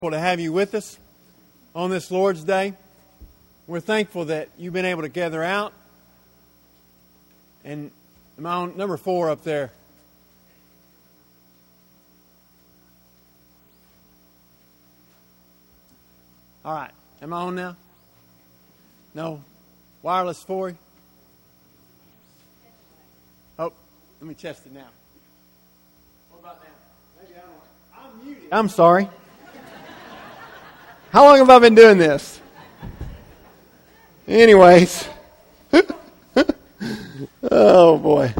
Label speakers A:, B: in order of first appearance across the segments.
A: To have you with us on this Lord's Day. We're thankful that you've been able to gather out. And am I on number 4 up there? All right. Am I on now? No? Wireless 4? Oh, let me test it now. What about now? Maybe I don't. I'm muted. I'm sorry. How long have I been doing this? Anyways. Oh, boy.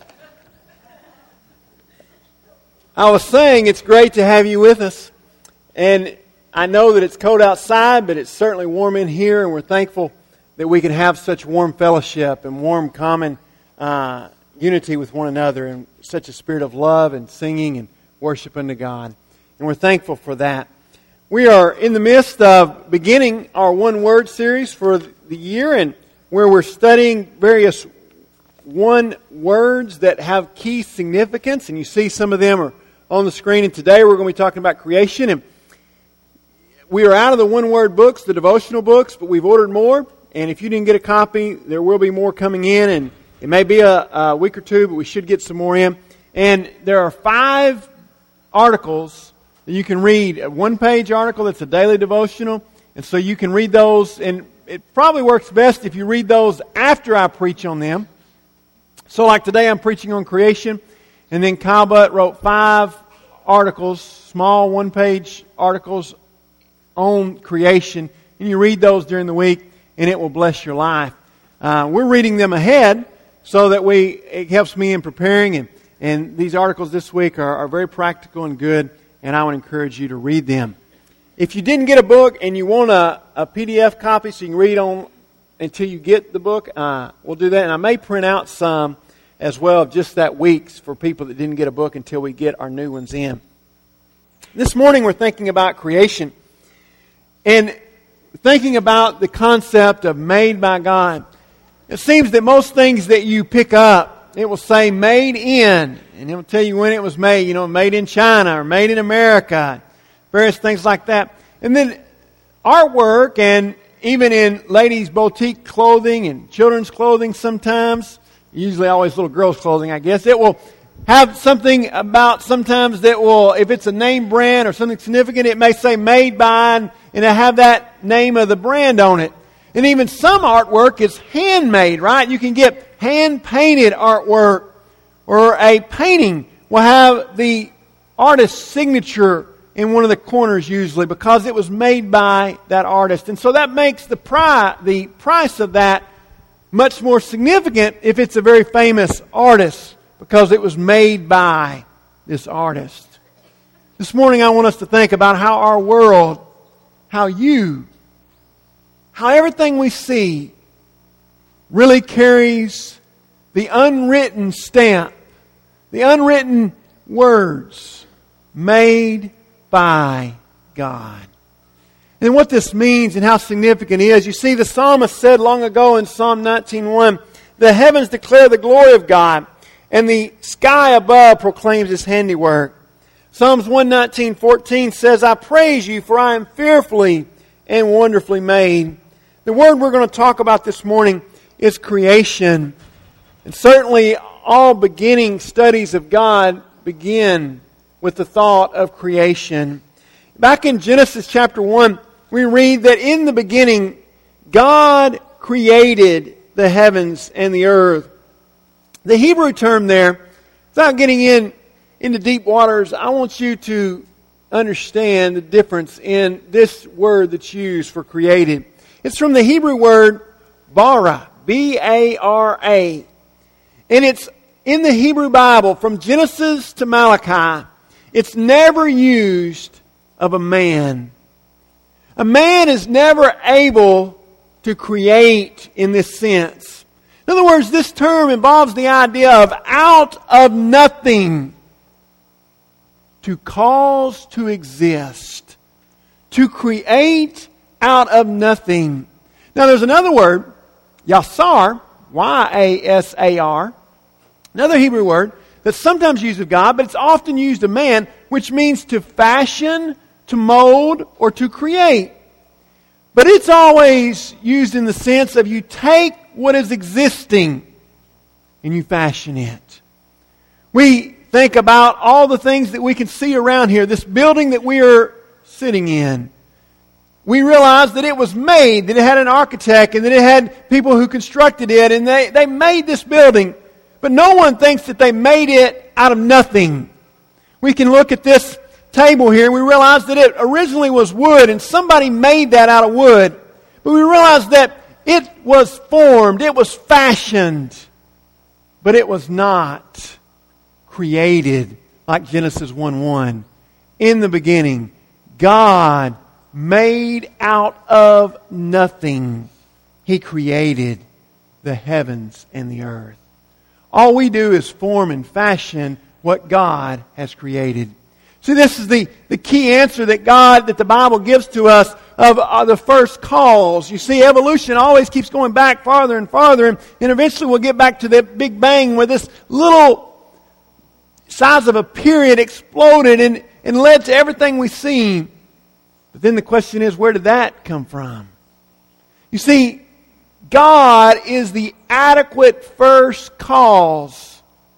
A: I was saying it's great to have you with us. And I know that it's cold outside, but it's certainly warm in here. And we're thankful that we can have such warm fellowship and warm common unity with one another. And such a spirit of love and singing and worship unto God. And we're thankful for that. We are in the midst of beginning our one-word series for the year, and where we're studying various one-words that have key significance, and you see some of them are on the screen. And today we're going to be talking about creation, and we are out of the one-word books, the devotional books, but we've ordered more, and if you didn't get a copy, there will be more coming in, and it may be a week or two, but we should get some more in. And there are 5 articles you can read, a one-page article that's a daily devotional, and so you can read those, and it probably works best if you read those after I preach on them. So like today I'm preaching on creation, and then Kyle Butt wrote 5 articles, small one-page articles on creation, and you read those during the week, and it will bless your life. We're reading them ahead so that it helps me in preparing, and these articles this week are very practical and good, and I would encourage you to read them. If you didn't get a book and you want a PDF copy so you can read on until you get the book, we'll do that. And I may print out some as well of just that week's for people that didn't get a book until we get our new ones in. This morning we're thinking about creation and thinking about the concept of made by God. It seems that most things that you pick up, it will say made in, and it will tell you when it was made, made in China or made in America, various things like that. And then artwork, and even in ladies' boutique clothing and children's clothing sometimes, usually always little girls' clothing, I guess, it will have something about sometimes that will, if it's a name brand or something significant, it may say made by, and it have that name of the brand on it. And even some artwork is handmade, right? You can get hand-painted artwork, or a painting will have the artist's signature in one of the corners usually because it was made by that artist. And so that makes the price of that much more significant if it's a very famous artist because it was made by this artist. This morning I want us to think about how our world, how everything we see really carries the unwritten stamp, the unwritten words, made by God. And what this means and how significant it is. You see, the psalmist said long ago in Psalm 19:1, "The heavens declare the glory of God, and the sky above proclaims His handiwork." Psalms 119:14 says, "I praise you, for I am fearfully and wonderfully made." The word we're going to talk about this morning is creation. And certainly all beginning studies of God begin with the thought of creation. Back in Genesis chapter 1, we read that in the beginning, God created the heavens and the earth. The Hebrew term there, without getting into deep waters, I want you to understand the difference in this word that's used for created. It's from the Hebrew word bara, B-A-R-A. And it's in the Hebrew Bible, from Genesis to Malachi, it's never used of a man. A man is never able to create in this sense. In other words, this term involves the idea of out of nothing, to cause to exist, to create out of nothing. Now there's another word, yasar, Y-A-S-A-R, another Hebrew word that's sometimes used of God, but it's often used of man, which means to fashion, to mold, or to create. But it's always used in the sense of you take what is existing and you fashion it. We think about all the things that we can see around here. This building that we are sitting in. We realize that it was made, that it had an architect, and that it had people who constructed it, and they made this building. But no one thinks that they made it out of nothing. We can look at this table here and we realize that it originally was wood, and somebody made that out of wood. But we realize that it was formed, it was fashioned, but it was not created like Genesis 1:1. In the beginning, God made out of nothing. He created the heavens and the earth. All we do is form and fashion what God has created. See, this is the key answer that the Bible gives to us of the first cause. You see, evolution always keeps going back farther and farther, and eventually we'll get back to the Big Bang, where this little size of a period exploded and led to everything we see. But then the question is, where did that come from? You see, God is the adequate first cause.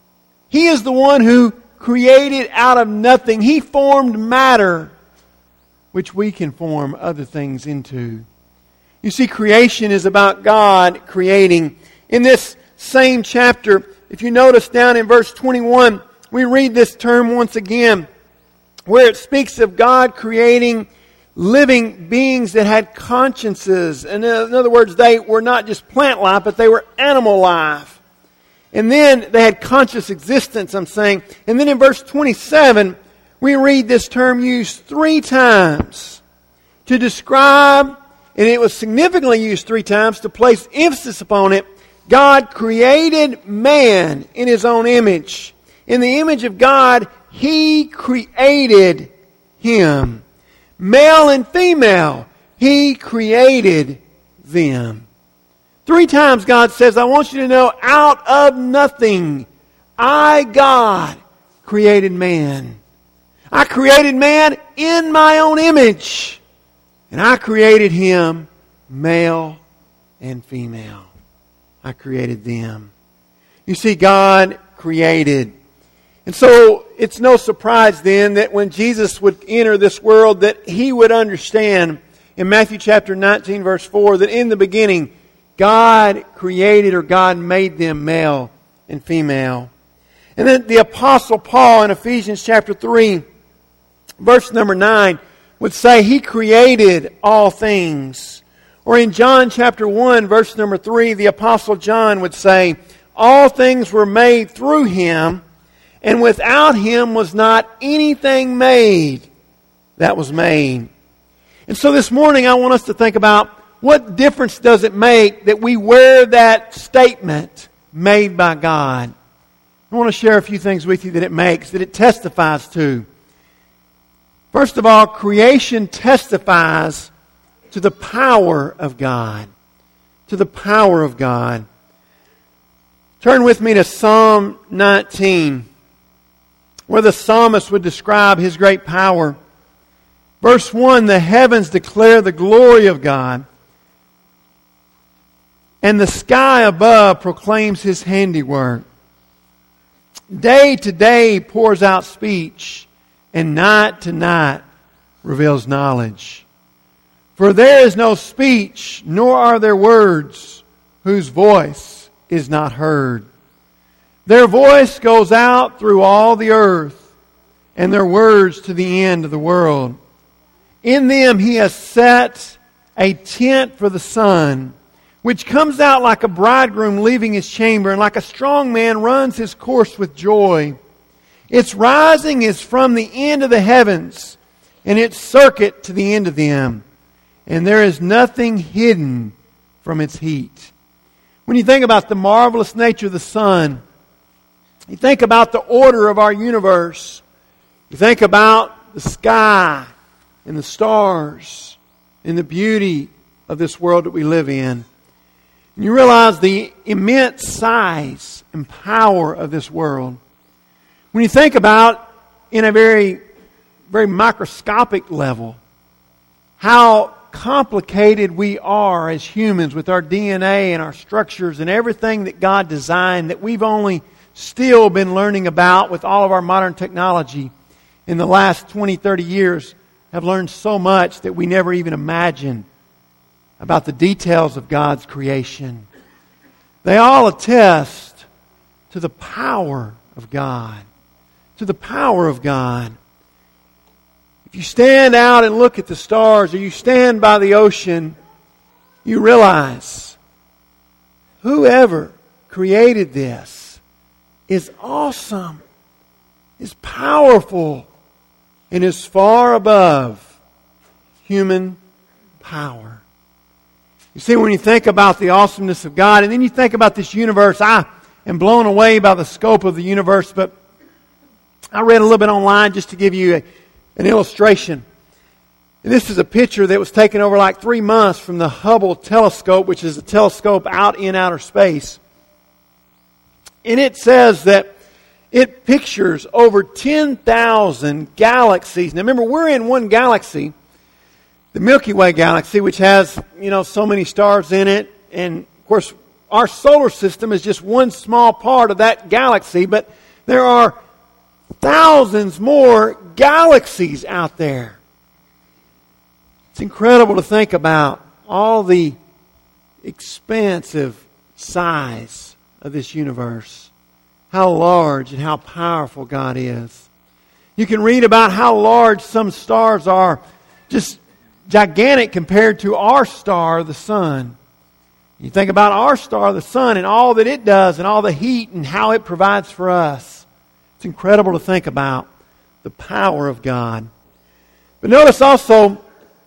A: He is the one who created out of nothing. He formed matter, which we can form other things into. You see, creation is about God creating. In this same chapter, if you notice down in verse 21, we read this term once again, where it speaks of God creating living beings that had consciences. And in other words, they were not just plant life, but they were animal life. And then they had conscious existence, I'm saying. And then in verse 27, we read this term used 3 times to describe, and it was significantly used 3 times to place emphasis upon it. God created man in His own image. In the image of God, He created him. Male and female, He created them. 3 times God says, I want you to know, out of nothing, I, God, created man. I created man in my own image. And I created him male and female. I created them. You see, God created. And so it's no surprise then that when Jesus would enter this world, that He would understand in Matthew chapter 19 verse 4 that in the beginning God created, or God made them male and female. And then the Apostle Paul in Ephesians chapter 3 verse number 9 would say He created all things. Or in John chapter 1 verse number 3, the Apostle John would say, all things were made through Him, and without Him was not anything made that was made. And so this morning I want us to think about, what difference does it make that we wear that statement, made by God? I want to share a few things with you that it makes, that it testifies to. First of all, creation testifies to the power of God. To the power of God. Turn with me to Psalm 19, where the psalmist would describe his great power. Verse 1, the heavens declare the glory of God, and the sky above proclaims His handiwork. Day to day pours out speech, and night to night reveals knowledge. For there is no speech, nor are there words, whose voice is not heard. Their voice goes out through all the earth, and their words to the end of the world. In them He has set a tent for the sun, which comes out like a bridegroom leaving his chamber, and like a strong man runs his course with joy. Its rising is from the end of the heavens, and its circuit to the end of them. And there is nothing hidden from its heat. When you think about the marvelous nature of the sun, you think about the order of our universe. You think about the sky and the stars and the beauty of this world that we live in. And you realize the immense size and power of this world. When you think about, in a very very microscopic level, how complicated we are as humans with our DNA and our structures and everything that God designed that we've only still been learning about with all of our modern technology in the last 20, 30 years, have learned so much that we never even imagined about the details of God's creation. They all attest to the power of God. To the power of God. If you stand out and look at the stars, or you stand by the ocean, you realize whoever created this is awesome, is powerful, and is far above human power. You see, when you think about the awesomeness of God, and then you think about this universe, I am blown away by the scope of the universe, but I read a little bit online just to give you an illustration. And this is a picture that was taken over like 3 months from the Hubble telescope, which is a telescope out in outer space. And it says that it pictures over 10,000 galaxies. Now remember, we're in one galaxy, the Milky Way galaxy, which has, so many stars in it. And of course, our solar system is just one small part of that galaxy, but there are thousands more galaxies out there. It's incredible to think about all the expansive size of this universe. How large and how powerful God is. You can read about how large some stars are, just gigantic compared to our star, the sun. You think about our star, the sun, and all that it does, and all the heat and how it provides for us. It's incredible to think about the power of God. But notice also,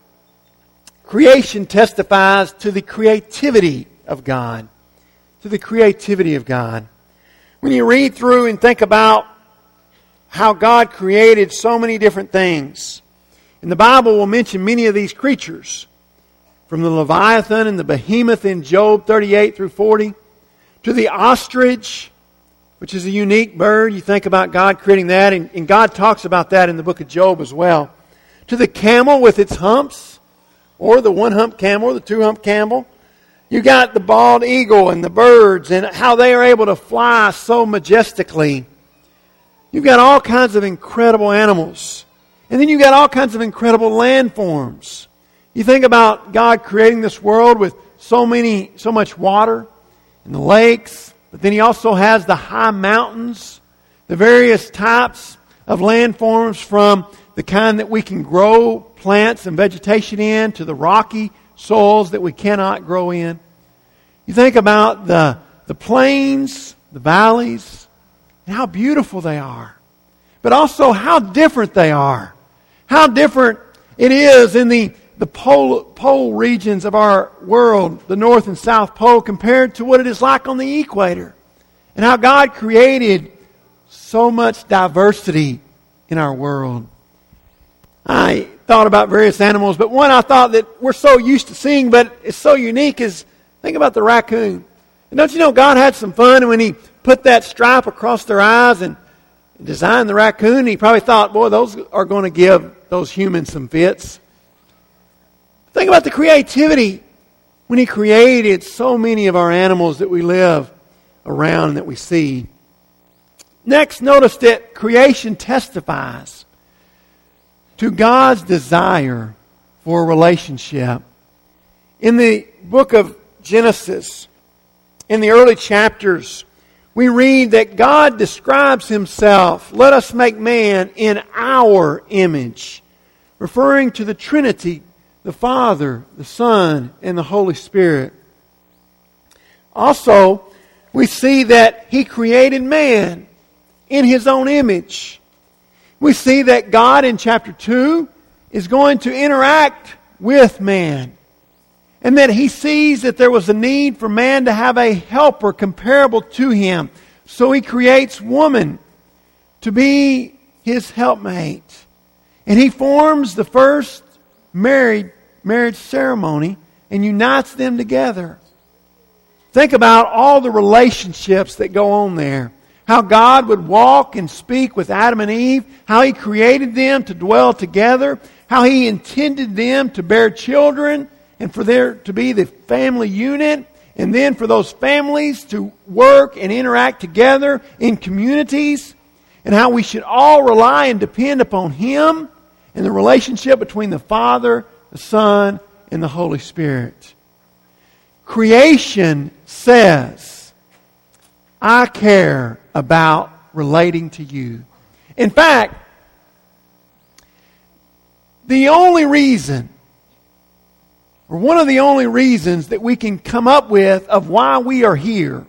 A: creation testifies to the creativity of God. To the creativity of God. When you read through and think about how God created so many different things, and the Bible will mention many of these creatures, from the Leviathan and the behemoth in Job 38 through 40, to the ostrich, which is a unique bird. You think about God creating that, and God talks about that in the book of Job as well. To the camel with its humps, or the one-hump camel, or the two-hump camel. You got the bald eagle and the birds and how they are able to fly so majestically. You've got all kinds of incredible animals. And then you've got all kinds of incredible landforms. You think about God creating this world with so much water and the lakes, but then He also has the high mountains, the various types of landforms, from the kind that we can grow plants and vegetation in to the rocky soils that we cannot grow in. You think about the plains, the valleys, and how beautiful they are. But also how different they are. How different it is in the pole regions of our world, the North and South Pole, compared to what it is like on the equator. And how God created so much diversity in our world. I thought about various animals, but one I thought that we're so used to seeing, but it's so unique, is think about the raccoon. And don't you know God had some fun when He put that stripe across their eyes and designed the raccoon? He probably thought, boy, those are going to give those humans some fits. Think about the creativity when He created so many of our animals that we live around and that we see. Next, notice that creation testifies to God's desire for a relationship. In the book of Genesis, in the early chapters, we read that God describes Himself, "Let us make man in our image," referring to the Trinity, the Father, the Son, and the Holy Spirit. Also, we see that He created man in His own image. We see that God in chapter 2 is going to interact with man. And that He sees that there was a need for man to have a helper comparable to him. So He creates woman to be his helpmate. And He forms the first marriage ceremony and unites them together. Think about all the relationships that go on there. how God would walk and speak with Adam and Eve, how He created them to dwell together, how He intended them to bear children and for there to be the family unit, and then for those families to work and interact together in communities, and how we should all rely and depend upon Him and the relationship between the Father, the Son, and the Holy Spirit. Creation says, I care about relating to you. In fact, the only reason, or one of the only reasons that we can come up with of why we are here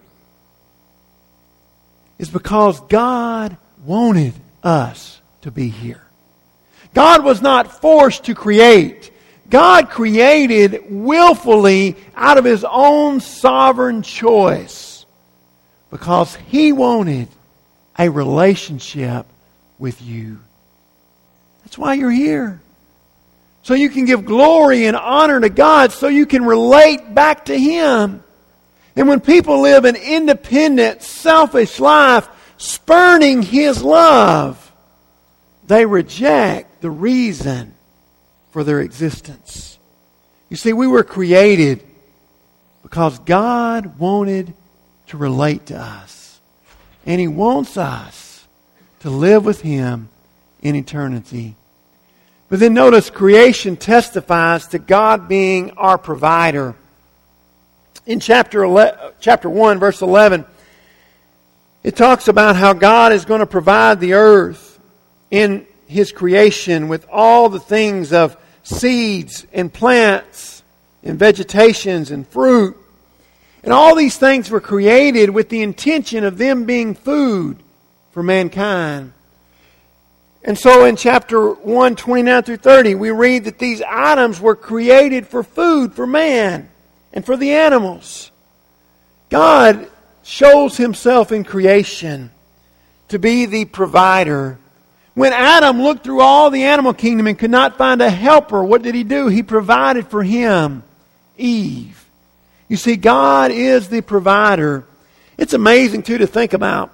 A: is because God wanted us to be here. God was not forced to create. God created willfully out of His own sovereign choice because He wanted a relationship with you. That's why you're here. So you can give glory and honor to God, so you can relate back to Him. And when people live an independent, selfish life, spurning His love, they reject the reason for their existence. You see, we were created because God wanted to relate to us. And He wants us to live with Him in eternity. But then notice, creation testifies to God being our provider. In chapter 1, verse 11, it talks about how God is going to provide the earth in His creation with all the things of seeds and plants and vegetations and fruit. And all these things were created with the intention of them being food for mankind. And so in chapter 1, 29 through 30, we read that these items were created for food for man and for the animals. God shows Himself in creation to be the provider. When Adam looked through all the animal kingdom and could not find a helper, what did he do? He provided for him Eve. You see, God is the provider. It's amazing, too, to think about.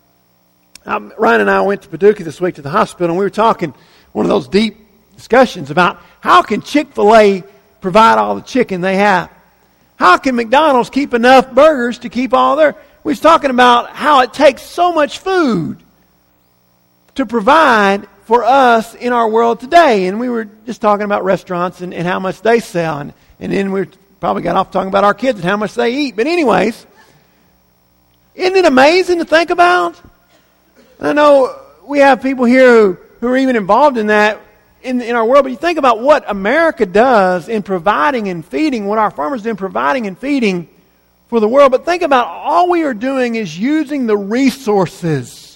A: Ryan and I went to Paducah this week to the hospital, and we were talking one of those deep discussions about how can Chick-fil-A provide all the chicken they have? How can McDonald's keep enough burgers to keep all their... We was talking about how it takes so much food to provide for us in our world today. And we were just talking about restaurants and how much they sell. And then we probably got off talking about our kids and how much they eat. But anyways, isn't it amazing to think about? I know we have people here who are even involved in that in our world. But you think about what America does in providing and feeding, what our farmers do in providing and feeding for the world. But think about all we are doing is using the resources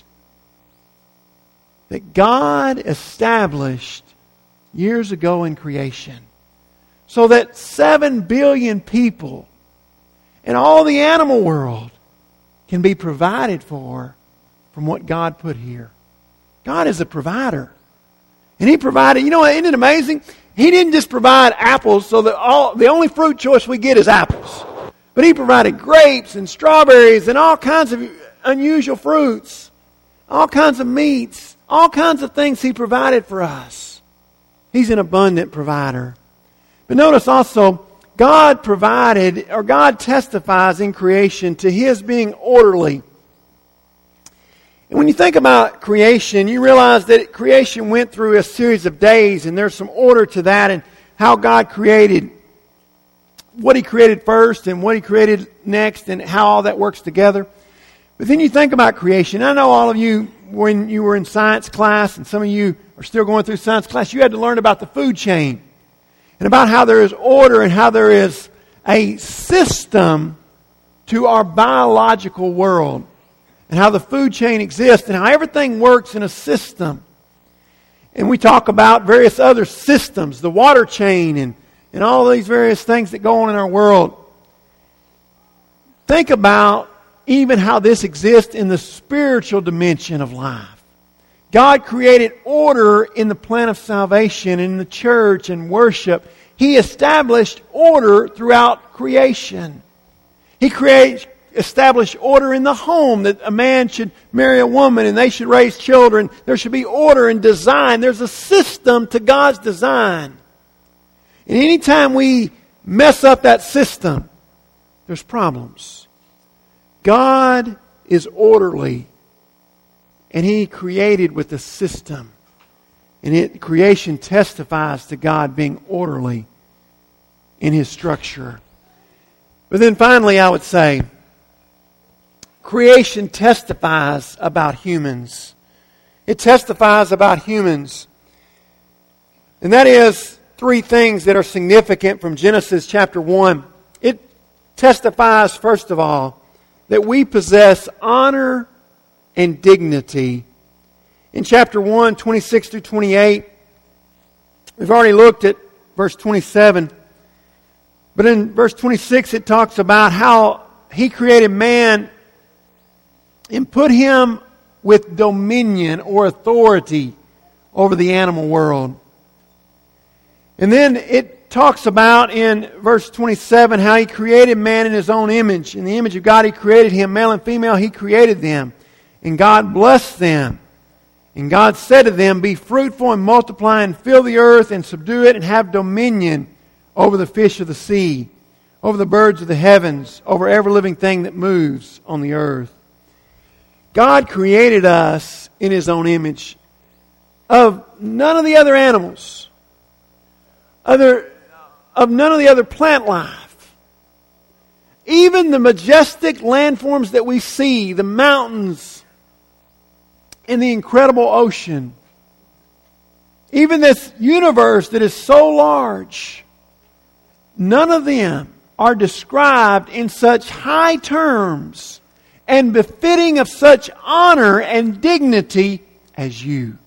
A: that God established years ago in creation, so that 7 billion people and all the animal world can be provided for from what God put here. God is a provider. And He provided, isn't it amazing? He didn't just provide apples so that the only fruit choice we get is apples. But He provided grapes and strawberries and all kinds of unusual fruits, all kinds of meats, all kinds of things He provided for us. He's an abundant provider. But notice also, God provided, or God testifies in creation to His being orderly. And when you think about creation, you realize that creation went through a series of days, and there's some order to that, and how God created, what He created first and what He created next, and how all that works together. But then you think about creation. I know all of you, when you were in science class, and some of you are still going through science class, you had to learn about the food chain, and about how there is order and how there is a system to our biological world, and how the food chain exists, and how everything works in a system. And we talk about various other systems, the water chain, and all these various things that go on in our world. Think about even how this exists in the spiritual dimension of life. God created order in the plan of salvation, in the church and worship. He established order throughout creation. He establish order in the home, that a man should marry a woman and they should raise children. There should be order and design. There's a system to God's design. And anytime we mess up that system, there's problems. God is orderly, and He created with a system. And creation testifies to God being orderly in His structure. But then finally, I would say, creation testifies about humans. It testifies about humans. And that is three things that are significant from Genesis chapter 1. It testifies, first of all, that we possess honor and dignity. In chapter 1, 26 through 28, we've already looked at verse 27. But in verse 26, it talks about how He created man and put him with dominion or authority over the animal world. And then it talks about in verse 27 how He created man in His own image. In the image of God He created him, male and female He created them. And God blessed them. And God said to them, "Be fruitful and multiply and fill the earth and subdue it and have dominion over the fish of the sea, over the birds of the heavens, over every living thing that moves on the earth." God created us in His own image. Of none of the other animals, of none of the other plant life, even the majestic landforms that we see, the mountains and the incredible ocean, even this universe that is so large, none of them are described in such high terms and befitting of such honor and dignity as you.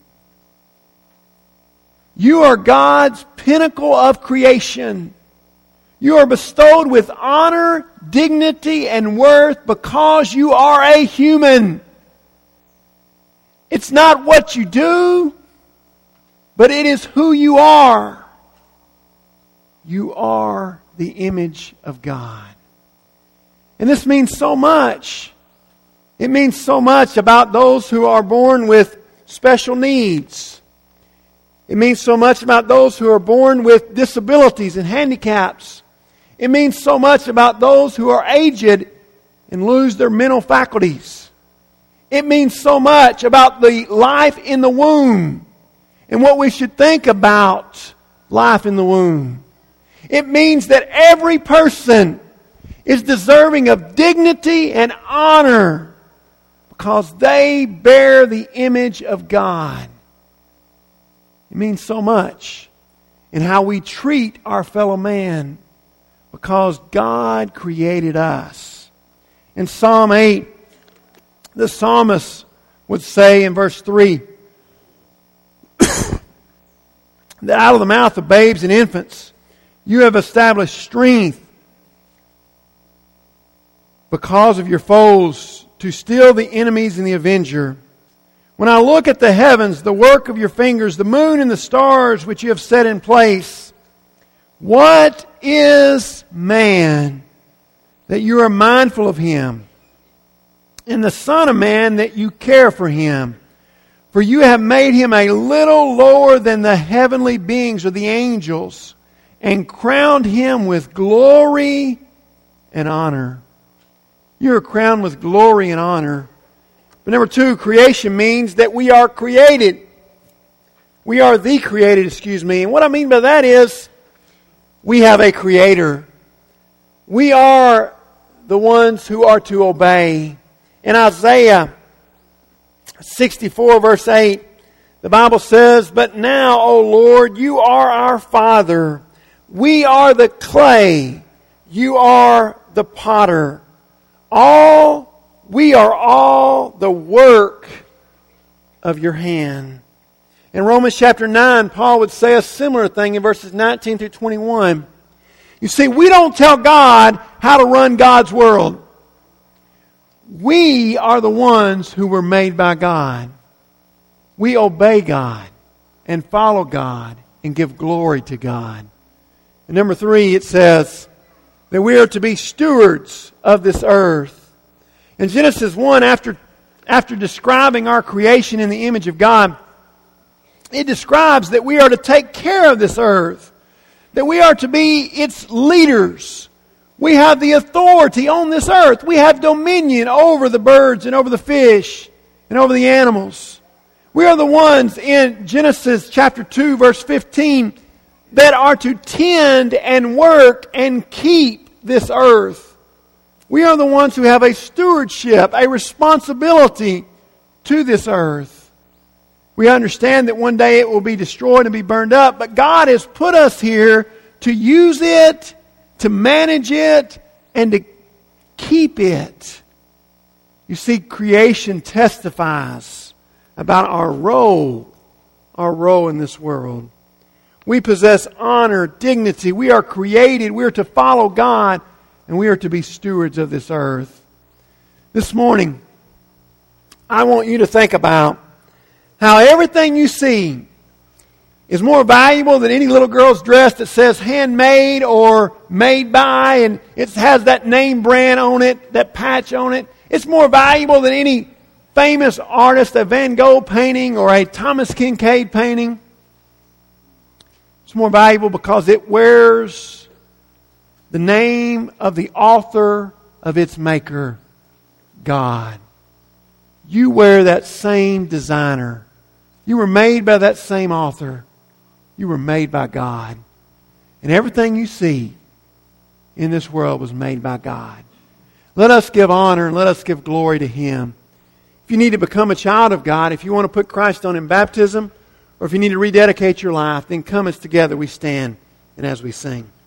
A: You are God's pinnacle of creation. You are bestowed with honor, dignity, and worth because you are a human. It's not what you do, but it is who you are. You are the image of God. And this means so much. It means so much about those who are born with special needs. It means so much about those who are born with disabilities and handicaps. It means so much about those who are aged and lose their mental faculties. It means so much about the life in the womb and what we should think about life in the womb. It means that every person is deserving of dignity and honor because they bear the image of God. It means so much in how we treat our fellow man because God created us. In Psalm 8, the psalmist would say in verse 3 that out of the mouth of babes and infants you have established strength because of your foes to still the enemies and the avenger. When I look at the heavens, the work of your fingers, the moon and the stars which you have set in place, what is man that you are mindful of him, and the Son of Man that you care for him? For you have made him a little lower than the heavenly beings or the angels, and crowned him with glory and honor. You are crowned with glory and honor. But number two, creation means that we are created. We are the created, And what I mean by that is we have a Creator. We are the ones who are to obey. In Isaiah 64 verse 8, the Bible says, "But now, O Lord, you are our Father. We are the clay. You are the potter. We are all the work of your hand." In Romans chapter 9, Paul would say a similar thing in verses 19 through 21. You see, we don't tell God how to run God's world. We are the ones who were made by God. We obey God and follow God and give glory to God. And number three, it says that we are to be stewards of this earth. In Genesis 1, after describing our creation in the image of God, it describes that we are to take care of this earth, that we are to be its leaders. We have the authority on this earth. We have dominion over the birds and over the fish and over the animals. We are the ones in Genesis chapter 2, verse 15, that are to tend and work and keep this earth. We are the ones who have a stewardship, a responsibility to this earth. We understand that one day it will be destroyed and be burned up, but God has put us here to use it, to manage it, and to keep it. You see, creation testifies about our role in this world. We possess honor, dignity. We are created. We are to follow God, and we are to be stewards of this earth. This morning, I want you to think about how everything you see is more valuable than any little girl's dress that says handmade or made by, and it has that name brand on it, that patch on it. It's more valuable than any famous artist, a Van Gogh painting or a Thomas Kinkade painting. It's more valuable because it wears the name of the author of its maker, God. You wear that same designer. You were made by that same author. You were made by God. And everything you see in this world was made by God. Let us give honor and let us give glory to Him. If you need to become a child of God, if you want to put Christ on in baptism, or if you need to rededicate your life, then come as together we stand and as we sing.